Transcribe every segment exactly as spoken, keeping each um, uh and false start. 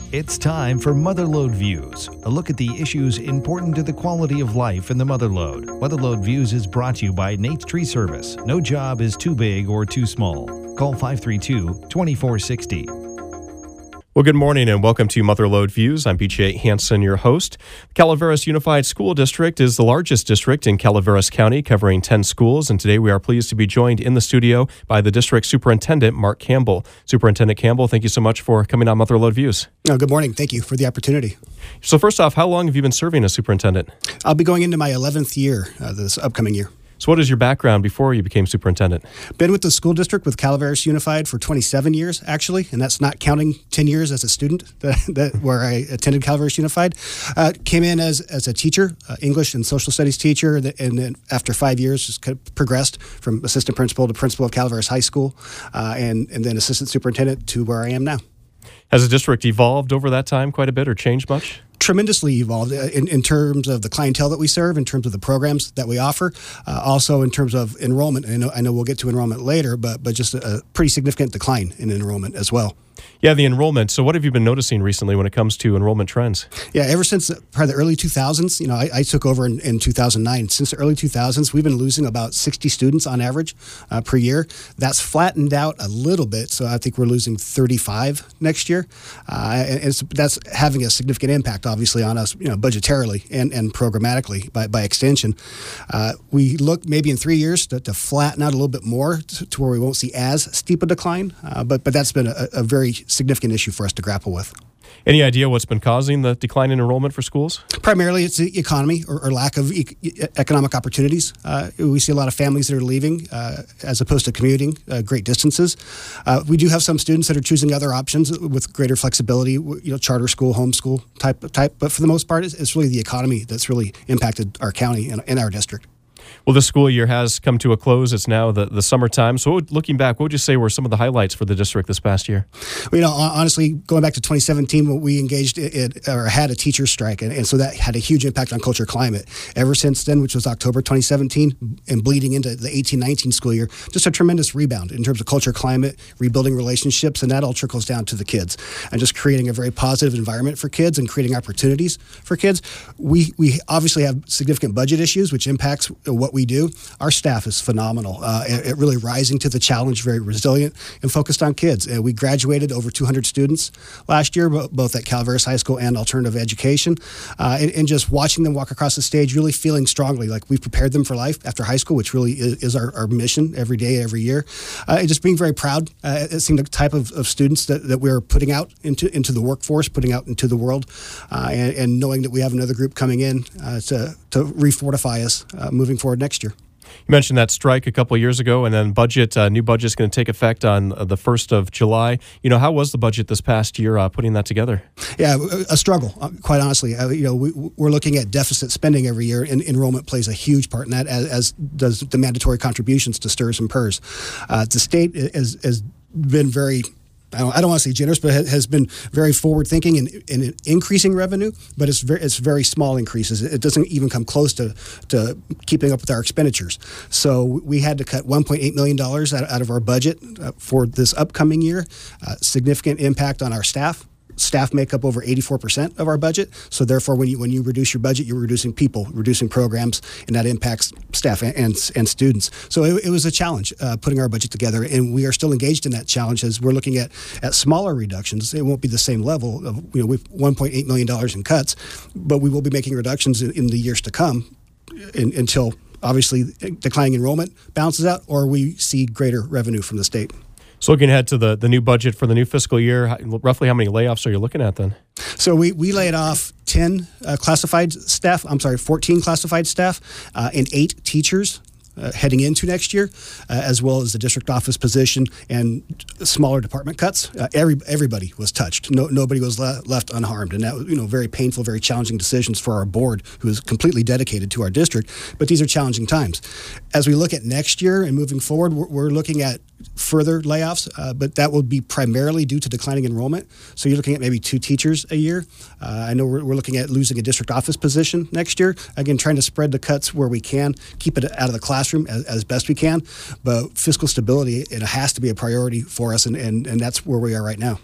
It's time for Motherlode Views, a look at the issues important to the quality of life in the Motherlode. Motherlode Views is brought to you by Nate's Tree Service. No job is too big or too small. Call five three two, two four six zero. Well, good morning and welcome to Motherlode Views. I'm B J Hansen, your host. Calaveras Unified School District is the largest district in Calaveras County, covering ten schools, and today we are pleased to be joined in the studio by the district superintendent, Mark Campbell. Superintendent Campbell, thank you so much for coming on Motherlode Views. Oh, good morning. Thank you for the opportunity. So first off, how long have you been serving as superintendent? I'll be going into my eleventh year uh, this upcoming year. So what is your background before you became superintendent? Been with the school district with Calaveras Unified for twenty-seven years, actually, and that's not counting ten years as a student that, that where I attended Calaveras Unified. Uh, came in as as a teacher, uh, English and social studies teacher, and then after five years just kind of progressed from assistant principal to principal of Calaveras High School, uh, and, and then assistant superintendent to where I am now. Has the district evolved over that time quite a bit or changed much? Tremendously evolved in, in terms of the clientele that we serve, in terms of the programs that we offer, uh, also in terms of enrollment. I know, I know we'll get to enrollment later, but but just a, a pretty significant decline in enrollment as well. Yeah, the enrollment. So what have you been noticing recently when it comes to enrollment trends? Yeah, ever since probably the early two thousands, you know, I, I took over in, in two thousand nine. Since the early two thousands, we've been losing about sixty students on average uh, per year. That's flattened out a little bit, so I think we're losing thirty-five next year. Uh, and it's, that's having a significant impact, obviously, on us, you know, budgetarily and, and programmatically by, by extension. Uh, we look maybe in three years to, to flatten out a little bit more to, to where we won't see as steep a decline, uh, but, but that's been a, a very significant issue for us to grapple with. Any idea what's been causing the decline in enrollment for schools? Primarily, it's the economy or, or lack of e- economic opportunities. Uh, we see a lot of families that are leaving uh, as opposed to commuting uh, great distances. Uh, we do have some students that are choosing other options with greater flexibility, you know, charter school, homeschool type type. But for the most part, it's, it's really the economy that's really impacted our county and, and our district. Well, this school year has come to a close. It's now the, the summertime. So what, looking back, what would you say were some of the highlights for the district this past year? Well, you know, honestly, going back to twenty seventeen, we engaged it, or had a teacher's strike, and, and so that had a huge impact on culture climate. Ever since then, which was October twenty seventeen, and bleeding into the eighteen nineteen school year, just a tremendous rebound in terms of culture climate, rebuilding relationships, and that all trickles down to the kids. And just creating a very positive environment for kids and creating opportunities for kids. We, we obviously have significant budget issues, which impacts what we do. Our staff is phenomenal. Uh, it, it really rising to the challenge, very resilient and focused on kids. Uh, we graduated over two hundred students last year, both at Calaveras High School and Alternative Education. Uh, and, and just watching them walk across the stage, really feeling strongly like we've prepared them for life after high school, which really is, is our, our mission every day, every year. Uh, and just being very proud uh, at seeing the type of, of students that, that we're putting out into, into the workforce, putting out into the world, uh, and, and knowing that we have another group coming in uh, to, to refortify us uh, moving forward next year. You mentioned that strike a couple of years ago, and then budget, uh, new budget is going to take effect on uh, the first of July. You know, how was the budget this past year uh, putting that together? Yeah, a struggle, quite honestly. Uh, you know, we, we're looking at deficit spending every year, and enrollment plays a huge part in that, as, as does the mandatory contributions to STRS and PERS. Uh, the state has, has been very... I don't, I don't want to say generous, but has been very forward-thinking in, in increasing revenue, but it's very, it's very small increases. It doesn't even come close to, to keeping up with our expenditures. So we had to cut one point eight million dollars out, out of our budget uh, for this upcoming year. Uh, significant impact on our staff. Staff make up over eighty-four percent of our budget. So therefore, when you when you reduce your budget, you're reducing people, reducing programs, and that impacts staff and and, and students. So it, it was a challenge uh, putting our budget together, and we are still engaged in that challenge as we're looking at, at smaller reductions. It won't be the same level of, you know, we've one point eight million dollars in cuts, but we will be making reductions in, in the years to come in, until obviously declining enrollment bounces out or we see greater revenue from the state. So looking ahead to the, the new budget for the new fiscal year, roughly how many layoffs are you looking at then? So we, we laid off ten uh, classified staff, I'm sorry, fourteen classified staff uh, and eight teachers uh, heading into next year, uh, as well as the district office position and smaller department cuts. Uh, every everybody was touched. No, nobody was le- left unharmed, and that was, you know, very painful, very challenging decisions for our board, who is completely dedicated to our district. But these are challenging times. As we look at next year and moving forward, we're, we're looking at further layoffs, uh, but that will be primarily due to declining enrollment. So you're looking at maybe two teachers a year. Uh, I know we're, we're looking at losing a district office position next year. Again, trying to spread the cuts where we can, keep it out of the classroom as, as best we can. But fiscal stability, it has to be a priority for us, and, and, and that's where we are right now.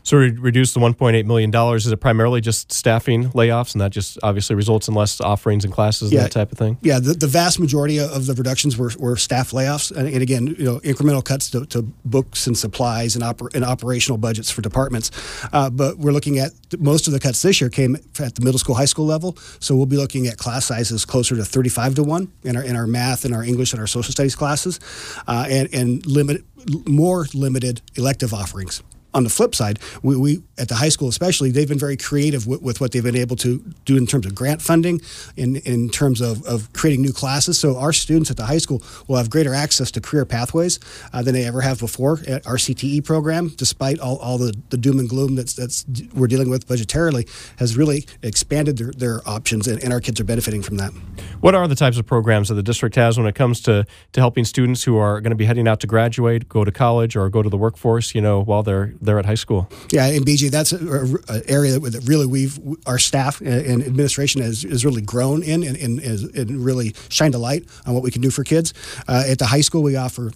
So we reduced the one point eight million dollars. Is it primarily just staffing layoffs, and that just obviously results in less offerings and classes and yeah, that type of thing? Yeah, the, the vast majority of the reductions were, were staff layoffs, and, and again, you know, incremental cuts to, to books and supplies and, oper, and operational budgets for departments. Uh, but we're looking at most of the cuts this year came at the middle school, high school level. So we'll be looking at class sizes closer to thirty-five to one in our in our math and our English and our social studies classes, uh, and and limit more limited elective offerings. On the flip side, we, we at the high school especially, they've been very creative with, with what they've been able to do in terms of grant funding, in, in terms of, of creating new classes. So our students at the high school will have greater access to career pathways uh, than they ever have before. At our C T E program, despite all, all the, the doom and gloom that's, that's we're dealing with budgetarily, has really expanded their, their options, and, and our kids are benefiting from that. What are the types of programs that the district has when it comes to, to helping students who are going to be heading out to graduate, go to college, or go to the workforce, you know, while they're they're at high school? Yeah, and B J, that's an area that really we've our staff and administration has, has really grown in and, and, and really shined a light on what we can do for kids. Uh, at the high school, we offer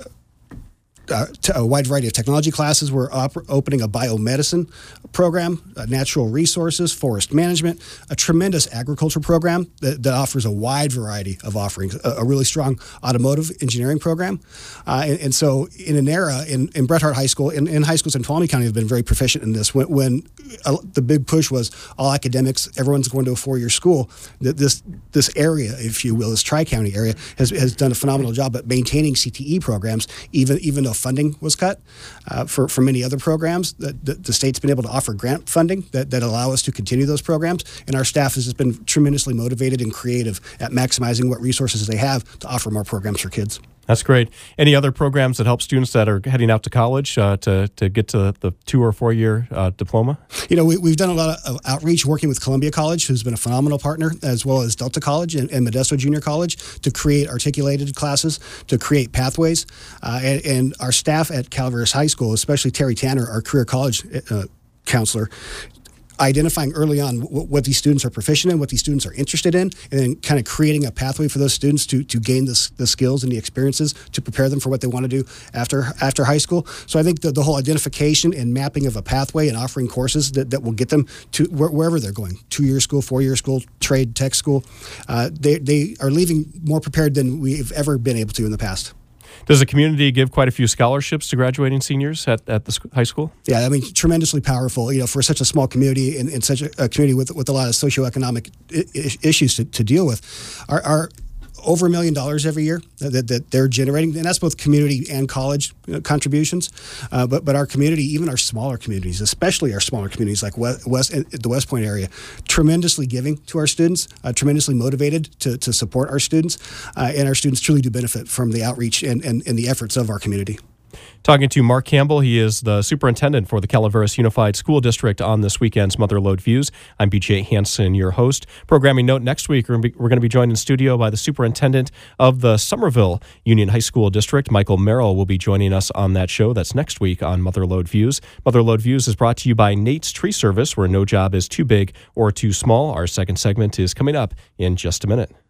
Uh, a wide variety of technology classes. We're op- opening a biomedicine program, uh, natural resources, forest management, a tremendous agriculture program that, that offers a wide variety of offerings, a, a really strong automotive engineering program. Uh, and, and so in an era, in, in Bret Harte High School, in, in high schools in Tuolumne County have been very proficient in this. When, when uh, the big push was all academics, everyone's going to a four-year school, that this this area, if you will, this Tri-County area, has, has done a phenomenal job at maintaining C T E programs, even, even though funding was cut uh, for, for many other programs. The, the, the state's been able to offer grant funding that, that allow us to continue those programs, and our staff has just been tremendously motivated and creative at maximizing what resources they have to offer more programs for kids. That's great. Any other programs that help students that are heading out to college uh, to, to get to the two or four year uh, diploma? You know, we, we've done a lot of outreach working with Columbia College, who's been a phenomenal partner, as well as Delta College and, and Modesto Junior College, to create articulated classes, to create pathways. Uh, and, and our staff at Calaveras High School, especially Terry Tanner, our career college uh, counselor, identifying early on what, what these students are proficient in, what these students are interested in, and then kind of creating a pathway for those students to to gain the, the skills and the experiences to prepare them for what they want to do after after high school. So I think the, the whole identification and mapping of a pathway and offering courses that, that will get them to where, wherever they're going, two-year school, four-year school, trade, tech school, uh, they, they are leaving more prepared than we've ever been able to in the past. Does the community give quite a few scholarships to graduating seniors at, at the sc- high school? Yeah, I mean, tremendously powerful, you know, for such a small community and, and such a, a community with with a lot of socioeconomic I- issues to, to deal with. Our, our over a million dollars every year that, that they're generating, and that's both community and college you know, contributions. Uh, but but our community, even our smaller communities, especially our smaller communities like West, West the West Point area, tremendously giving to our students, uh, tremendously motivated to, to support our students, uh, and our students truly do benefit from the outreach and, and, and the efforts of our community. Talking to Mark Campbell, he is the superintendent for the Calaveras Unified School District on this weekend's Mother Lode Views. I'm P J Hansen, your host. Programming note, next week we're going to be joined in studio by the superintendent of the Somerville Union High School District. Michael Merrill will be joining us on that show. That's next week on Mother Lode Views. Mother Lode Views is brought to you by Nate's Tree Service, where no job is too big or too small. Our second segment is coming up in just a minute.